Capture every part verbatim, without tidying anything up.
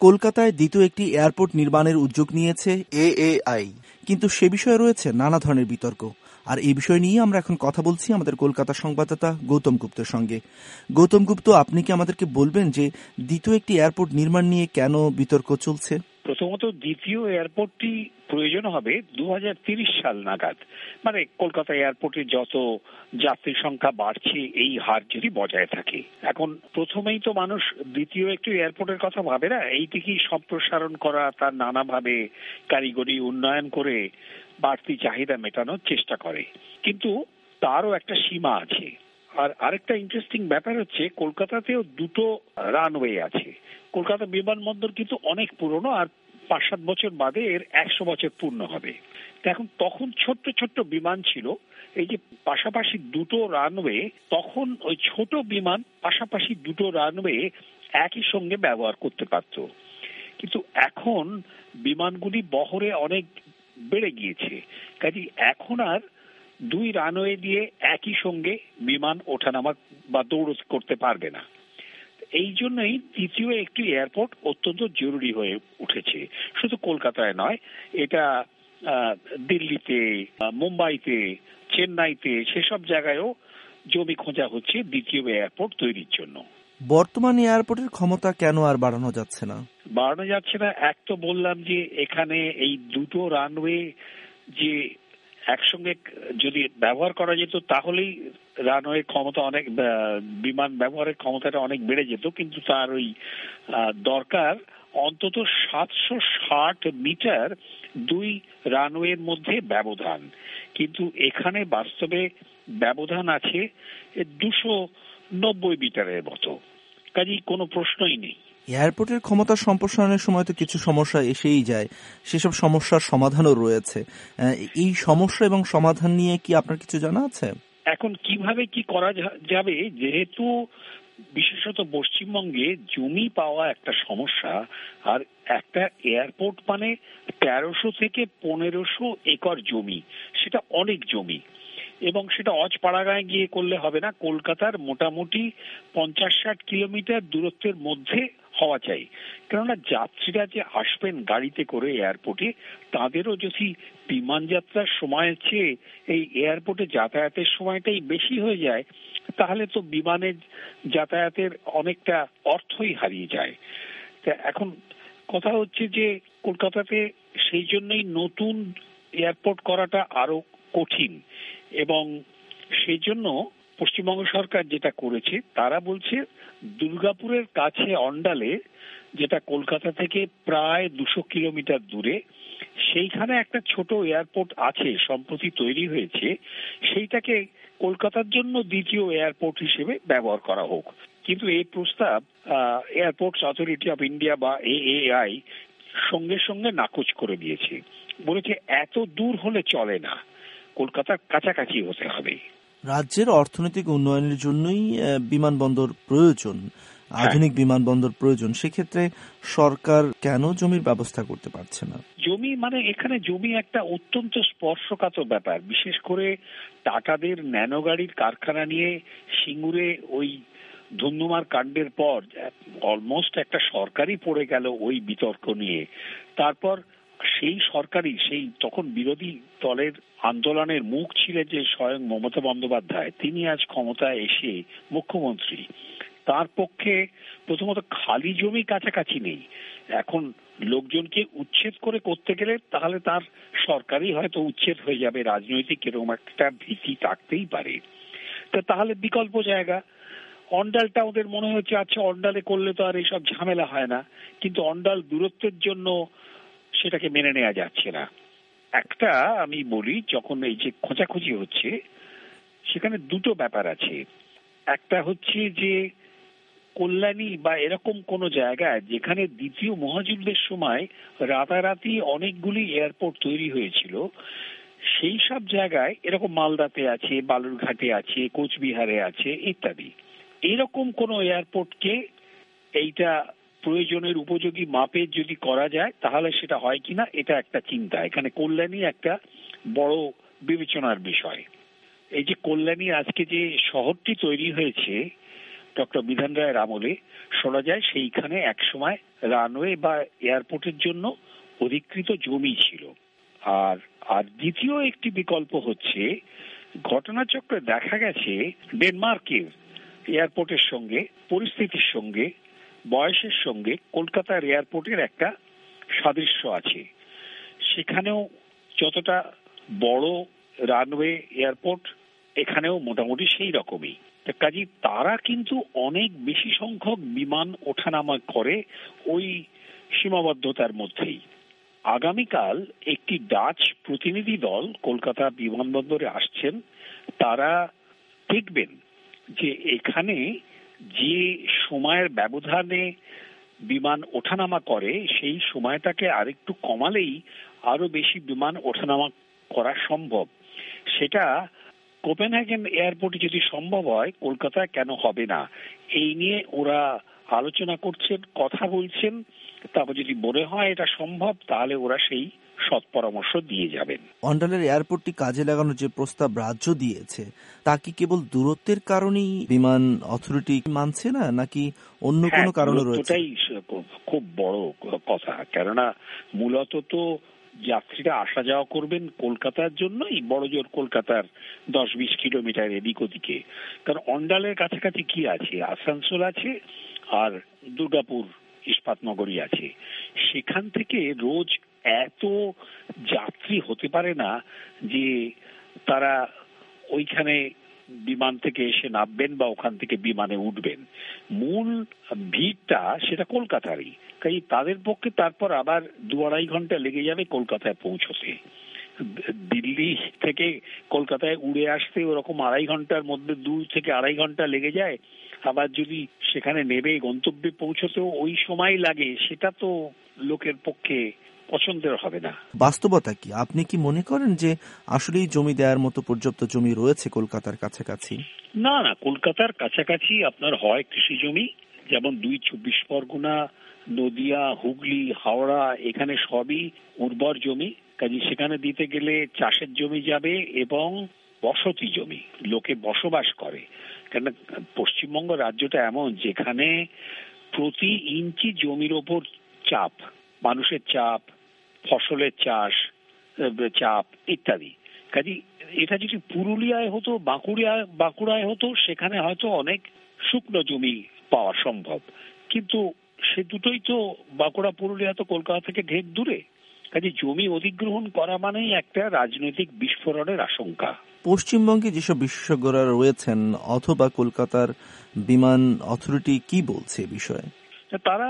কলকাতায় দ্বিতীয় একটি এয়ারপোর্ট নির্মাণের উদ্যোগ নিয়েছে এ এ আই, কিন্তু সে বিষয়ে রয়েছে নানা ধরনের বিতর্ক। আর এই বিষয় নিয়ে আমরা এখন কথা বলছি আমাদের কলকাতা সংবাদদাতা গৌতম গুপ্তের সঙ্গে। গৌতম গুপ্ত, আপনি কি আমাদেরকে বলবেন যে দ্বিতীয় একটি এয়ারপোর্ট নির্মাণ নিয়ে কেন বিতর্ক চলছে? প্রথমত, দ্বিতীয় এয়ারপোর্টটি প্রয়োজন হবে দু হাজার তিরিশ সাল নাগাদ, মানে কলকাতা এয়ারপোর্টে যত যাত্রী সংখ্যা বাড়ছে এই হার যদি বজায় থাকে। এখন প্রথমেই তো মানুষ দ্বিতীয় একটি এয়ারপোর্টের কথা ভাবে না, এইটিকেই সম্প্রসারণ করা, তার নানাভাবে কারিগরি উন্নয়ন করে বাড়তি চাহিদা মেটানোর চেষ্টা করে, কিন্তু তারও একটা সীমা আছে। আর আরেকটা ইন্টারেস্টিং ব্যাপার হচ্ছে, কলকাতাতেও দুটো রানওয়ে আছে। কলকাতা বিমানবন্দর কিন্তু অনেক পুরনো, আর পাঁচ সাত বছর বাদে এর একশো বছর পূর্ণ হবে। এখন তখন ছোট্ট ছোট্ট বিমান ছিল, এই যে পাশাপাশি দুটো রানওয়ে, তখন ওই ছোট বিমান পাশাপাশি দুটো রানওয়ে একই সঙ্গে ব্যবহার করতে পারত। কিন্তু এখন বিমানগুলি বহরে অনেক বেড়ে গিয়েছে, কাজে এখন আর দুই রানওয়ে দিয়ে একই সঙ্গে বিমান ওঠানামা বা দৌড় করতে পারবে না। এই জন্যই তৃতীয় একটি এয়ারপোর্ট অত্যন্ত জরুরি হয়ে উঠেছে। শুধু কলকাতায় নয়, এটা দিল্লিতে, মুম্বাইতে, চেন্নাইতে, সেসব জায়গায়ও জমি খোঁজা হচ্ছে দ্বিতীয় এয়ারপোর্ট তৈরির জন্য। বর্তমান এয়ারপোর্টের ক্ষমতা কেন আর বাড়ানো যাচ্ছে না? বাড়ানো যাচ্ছে না, এক তো বললাম যে এখানে এই দুটো রানওয়ে যে একসঙ্গে যদি ব্যবহার করা যেত তাহলেই রানওয়ে ক্ষমতা অনেক, বিমান ব্যবহারের ক্ষমতাটা অনেক বেড়ে যেত, কিন্তু তার ওই দরকার অন্তত সাতশো ষাট মিটার দুই রানওয়ের মধ্যে ব্যবধান, কিন্তু এখানে বাস্তবে ব্যবধান আছে দুশো নব্বই মিটারের মতো, কাজেই কোনো প্রশ্নই নেই। এয়ারপোর্টের ক্ষমতা সম্প্রসারণের সময় তো কিছু সমস্যা এসেই যায়, সেসব সমস্যার সমাধানও রয়েছে। এই সমস্যা এবং সমাধান নিয়ে কি আপনার কিছু জানা আছে? এখন কিভাবে কি করা যাবে, যেহেতু বিশেষত পশ্চিমবঙ্গে জমি পাওয়া একটা সমস্যা, আর একটা এয়ারপোর্ট মানে তেরোশো থেকে পনেরোশো একর জমি, সেটা অনেক জমি, এবং সেটা অজপাড়াগাঁয়ে গিয়ে করলে হবে না, কলকাতার মোটামুটি পঞ্চাশ ষাট কিলোমিটার দূরত্বের মধ্যে হওয়া চাই। কেননা যাত্রীরা যে আসবেন গাড়িতে করে এয়ারপোর্টে, তাদেরও যদি বিমান যাত্রার সময়ের চেয়ে এই এয়ারপোর্টে যাতায়াতের সময়টাই বেশি হয়ে যায়, তাহলে তো বিমানের যাতায়াতের অনেকটা অর্থই হারিয়ে যায়। তা এখন কথা হচ্ছে যে কলকাতাতে সেই জন্যই নতুন এয়ারপোর্ট করাটা আরো কঠিন, এবং সেই জন্য পশ্চিমবঙ্গ সরকার যেটা করেছে, তারা বলছে দুর্গাপুরের কাছে অন্ডালে, যেটা কলকাতা থেকে প্রায় দুশো কিলোমিটার দূরে, সেইখানে একটা ছোট এয়ারপোর্ট আছে, সম্প্রতি তৈরি হয়েছে, সেইটাকে কলকাতার জন্য দ্বিতীয় এয়ারপোর্ট হিসেবে ব্যবহার করা হোক। কিন্তু এই প্রস্তাব এয়ারপোর্টস অথরিটি অফ ইন্ডিয়া বা এ এ আই সঙ্গে সঙ্গে নাকচ করে দিয়েছে, বলেছে এত দূর হলে চলে না, কলকাতার কাছাকাছি হতে হবে। রাজ্যের অর্থনৈতিক উন্নয়নের জন্যই বিমানবন্দর প্রয়োজন, আধুনিক বিমানবন্দর প্রয়োজন। সেক্ষেত্রে সরকার কেন জমির ব্যবস্থা করতে পারছে না? জমি মানে এখানে জমি একটা অত্যন্ত স্পর্শকাতর ব্যাপার, বিশেষ করে টাটাদের ন্যানো গাড়ির কারখানা নিয়ে সিঙ্গুরে ওই ধুন্ধুমার কাণ্ডের পর অলমোস্ট একটা সরকারই পড়ে গেল ওই বিতর্ক নিয়ে। তারপর সেই সরকারই, সেই তখন বিরোধী দলের আন্দোলনের মুখ ছিলেন যে স্বয়ং মমতা বন্দ্যোপাধ্যায়, তিনি আজ ক্ষমতায় এসে মুখ্যমন্ত্রী। তার পক্ষে প্রথমত খালি জমি কাছাকাছি নেই, এখন লোকজনকে উচ্ছেদ করে করতে গেলে তাহলে তার সরকারই হয়তো উচ্ছেদ হয়ে যাবে, রাজনৈতিক এরকম একটা ভীতি থাকতেই পারে। তো তাহলে বিকল্প জায়গা অন্ডালটা ওদের মনে হচ্ছে, আচ্ছা অন্ডালে করলে তো আর এইসব ঝামেলা হয় না, কিন্তু অন্ডাল দূরত্বের জন্য সেটাকে মেনে নেওয়া যাচ্ছে না। একটা আমি বলি, যখন এই যে খোঁজাখুঁজি হচ্ছে, সেখানে দুটো ব্যাপার আছে। একটা হচ্ছে যে কল্যাণী বা এরকম কোন জায়গায় যেখানে দ্বিতীয় মহাযুদ্ধের সময় রাতারাতি অনেকগুলি এয়ারপোর্ট তৈরি হয়েছিল, সেই সব জায়গায়, এরকম মালদাতে আছে, বালুরঘাটে আছে, কোচবিহারে আছে ইত্যাদি, এরকম কোন এয়ারপোর্টকে এইটা প্রয়োজনের উপযোগী মাপের যদি করা যায় তাহলে সেটা হয় কিনা, এটা একটা চিন্তা। এখানে কল্যাণী একটা বড় বিবেচনার বিষয়। এই যে কল্যাণী আজকে যে শহরটি তৈরি হয়েছে, ডক্টর বিধান রায়ের আমলে শোনা যায় সেইখানে একসময় রানওয়ে বা এয়ারপোর্টের জন্য অধিকৃত জমি ছিল। আর আর দ্বিতীয় একটি বিকল্প হচ্ছে, ঘটনাচক্রে দেখা গেছে ডেনমার্কের এয়ারপোর্টের সঙ্গে, পরিস্থিতির সঙ্গে, বয়সের সঙ্গে কলকাতার এয়ারপোর্টের একটা সাদৃশ্য আছে। সেখানেও যতটা বড় রানওয়ে এয়ারপোর্ট, এখানেও মোটামুটি সেই রকমই। কাজে তারা কিন্তু অনেক বেশি সংখ্যক বিমান ওঠানামা করে ওই সীমাবদ্ধতার মধ্যেই। আগামীকাল একটি ডাচ প্রতিনিধি দল কলকাতা বিমানবন্দরে আসছেন। তারা দেখবেন যে এখানে যে সময়ের ব্যবধানে বিমান ওঠানামা করে সেই সময়টাকে আরেকটু কমালেই আরো বেশি বিমান ওঠানামা করা সম্ভব। সেটা কোপেনহেগেন এয়ারপোর্টে যদি সম্ভব হয়, কলকাতায় কেন হবে না? এই নিয়ে ওরা আলোচনা করছেন, কথা বলছেন। তারপর যদি মনে হয় এটা সম্ভব, তাহলে ওরা সেই সৎ পরামর্শ দিয়ে যাবেন। অন্ডালের এয়ারপোর্টটি কাজে লাগানোর যে প্রস্তাব রাজ্য দিয়েছে, তা কি কেবল দূরত্বের কারণেই বিমান অথরিটি মানছে না, নাকি অন্য কোনো কারণ রয়েছে? এটাই খুব বড় কথা, কেননা মূলত তো যাত্রীরা আসা যাওয়া করবেন কলকাতার জন্যই, বড় জোর কলকাতার দশ বিশ কিলোমিটার এদিক ওদিকে। কারণ অন্ডালের কাছাকাছি কি আছে? আসানসোল আছে আর দুর্গাপুর ইস্পাতনগরী আছে। সেখান থেকে রোজ এত যাত্রী হতে পারে না যে তারা ওইখানে বিমান থেকে এসে নামবেন বা ওখান থেকে বিমানে উঠবেন। মূল ভিড়টা সেটা কলকাতারই, তাই তাদের পক্ষে তারপর আবার দু আড়াই ঘন্টা লেগে যাবে কলকাতায় পৌঁছতে। দিল্লি থেকে কলকাতায় উড়ে আসতে ওরকম আড়াই ঘন্টার মধ্যে দু থেকে আড়াই ঘন্টা লেগে যায়। আবার যদি সেখানে নেবে গন্তব্যে পৌঁছতেও ওই সময় লাগে, সেটা তো লোকের পক্ষে পছন্দের হবে না। বাস্তবতা কি? আপনি কি মনে করেন যে আসলেই জমি দেওয়ার মতো পর্যাপ্ত জমি রয়েছে কলকাতার কাছাকাছি? না না, কলকাতার কাছাকাছি আপনার হয় কৃষি জমি, যেমন দুই চব্বিশ পরগনা, নদিয়া, হুগলি, হাওড়া, এখানে সবই উর্বর জমি। কাজে সেখানে দিতে গেলে চাষের জমি যাবে এবং বসতি জমি, লোকে বসবাস করে। কেন পশ্চিমবঙ্গ রাজ্যটা এমন যেখানে প্রতি ইঞ্চি জমির ওপর চাপ, মানুষের চাপ, ফসলের চাষ চাপ ইত্যাদি। কাজে এটা যদি পুরুলিয়ায় হতো, বাঁকুড়ায় বাঁকুড়ায় হতো, সেখানে হয়তো অনেক শুকনো জমি পাওয়া সম্ভব। কিন্তু সে দুটোই তো, বাঁকুড়া পুরুলিয়া তো কলকাতা থেকে ঢের দূরে। কাজে জমি অধিগ্রহণ করা মানেই একটা রাজনৈতিক বিস্ফোরণের আশঙ্কা। পশ্চিমবঙ্গে যেসব বিশেষজ্ঞরা রয়েছেন অথবা কলকাতার বিমান অথরিটি কি বলছে বিষয়ে? তারা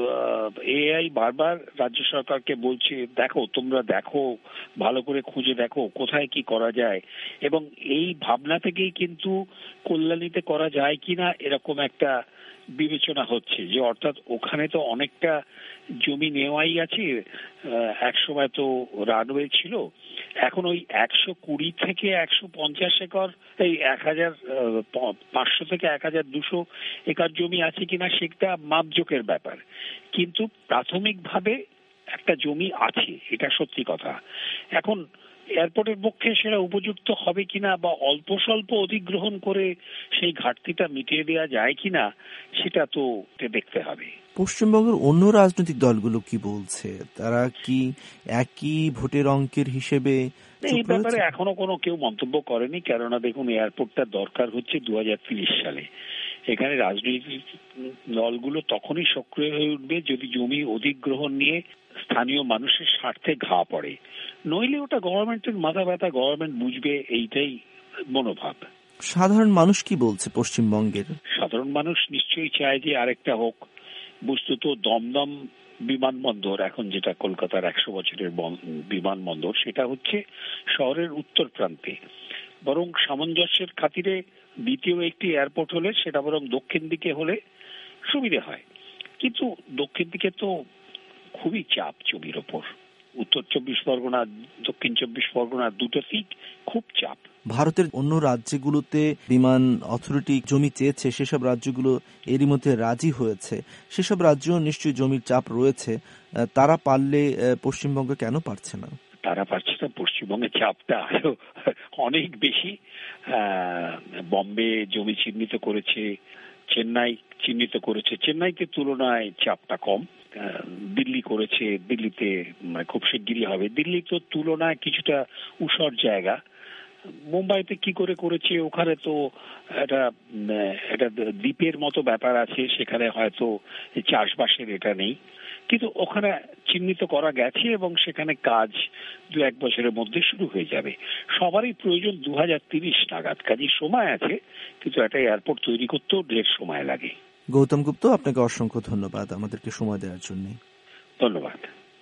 এআই বারবার রাজ্য সরকারকে বলছে, দেখো তোমরা দেখো, ভালো করে খুঁজে দেখো কোথায় কি করা যায়। এবং এই ভাবনা থেকেই কিন্তু কল্যাণীতে করা যায় কিনা এরকম একটা বিবেচনা হচ্ছে, যে অর্থাৎ ওখানে তো অনেকটা জমি নেওয়াই আছে। এক সময় তো রানওয়ে ছিল, এখন ওই একশো কুড়ি থেকে একশো পঞ্চাশ একর, এই এক হাজার পাঁচশো থেকে এক হাজার দুশো একর জমি আছে কিনা সেটা মাপজোকের ব্যাপার। কিন্তু প্রাথমিকভাবে একটা জমি আছে, এটা সত্যি কথা। এখন এয়ারপোর্টের পক্ষে সেটা উপযুক্ত হবে কিনা বা অল্প স্বল্প অধিগ্রহণ করে সেই ঘাটতিটা মিটিয়ে দেওয়া যায় কিনা, সেটা তো দেখতে হবে। পশ্চিমবঙ্গের অন্য রাজনৈতিক দলগুলো কি বলছে? তারা কি একই ভোটের অঙ্কের হিসেবে? এই ব্যাপারে এখনো কোনো কেউ মন্তব্য করেনি, কেননা দেখুন এয়ারপোর্টটা দরকার হচ্ছে দু হাজার তিরিশ সালে। এখানে রাজনৈতিক দলগুলো তখনই সক্রিয় হয়ে উঠবে যদি জমি অধিগ্রহণ নিয়ে স্থানীয় মানুষের স্বার্থে ঘা পড়ে। নইলে ওটা গভর্নমেন্টের মাথা ব্যথা, গভর্নমেন্ট বুঝবে, এইটাই মনোভাব। সাধারণ মানুষ কি বলছে পশ্চিমবঙ্গের? সাধারণ মানুষ নিশ্চয়ই চায় যে আরেকটা হোক। বস্তুত দমদম বিমানবন্দর, এখন যেটা কলকাতার একশো বছরের বিমানবন্দর, সেটা হচ্ছে শহরের উত্তর প্রান্তে। বরং সামঞ্জস্যের খাতিরে দ্বিতীয় একটি এয়ারপোর্ট হলে সেটা বরং দক্ষিণ দিকে হলে সুবিধে হয়। কিন্তু দক্ষিণ দিকে তো খুবই চাপ জমির ওপর। উত্তর চব্বিশ পরগনা, দক্ষিণ চব্বিশ পরগনা দুটোতেই খুব চাপ। ভারতের অন্য রাজ্যগুলোতে বিমান অথরিটি জমি চেয়েছে, সেসব রাজ্যগুলো এরই মধ্যে রাজি হয়েছে। সেসব রাজ্য নিশ্চয়ই জমির চাপ রয়েছে, তারা পারলে পশ্চিমবঙ্গ কেন পারছে না? তারা পারছে না, পশ্চিমবঙ্গের চাপটা আরো অনেক বেশি। বম্বে জমি চিহ্নিত করেছে, চেন্নাই চিহ্নিত করেছে। চেন্নাইতে তুলনায় চাপটা কম। দিল্লি করেছে, দিল্লিতে খুব শিগগিরই হবে। দিল্লি তো তুলনায় কিছুটা ঊষর জায়গা। মুম্বাইতে কি করে করেছে, ওখানে তো একটা একটা দ্বীপের মতো ব্যাপার আছে, সেখানে হয়তো চাষবাসের এটা নেই, কিন্তু ওখানে চিহ্নিত করা গেছে এবং সেখানে কাজ দু এক বছরের মধ্যে শুরু হয়ে যাবে। সবারই প্রয়োজন দু হাজার তিরিশ নাগাদ, কাজে সময় আছে, কিন্তু একটা এয়ারপোর্ট তৈরি করতেও ঢের সময় লাগে। গৌতম গুপ্ত, আপনাকে অসংখ্য ধন্যবাদ আমাদেরকে সময় দেওয়ার জন্য। ধন্যবাদ।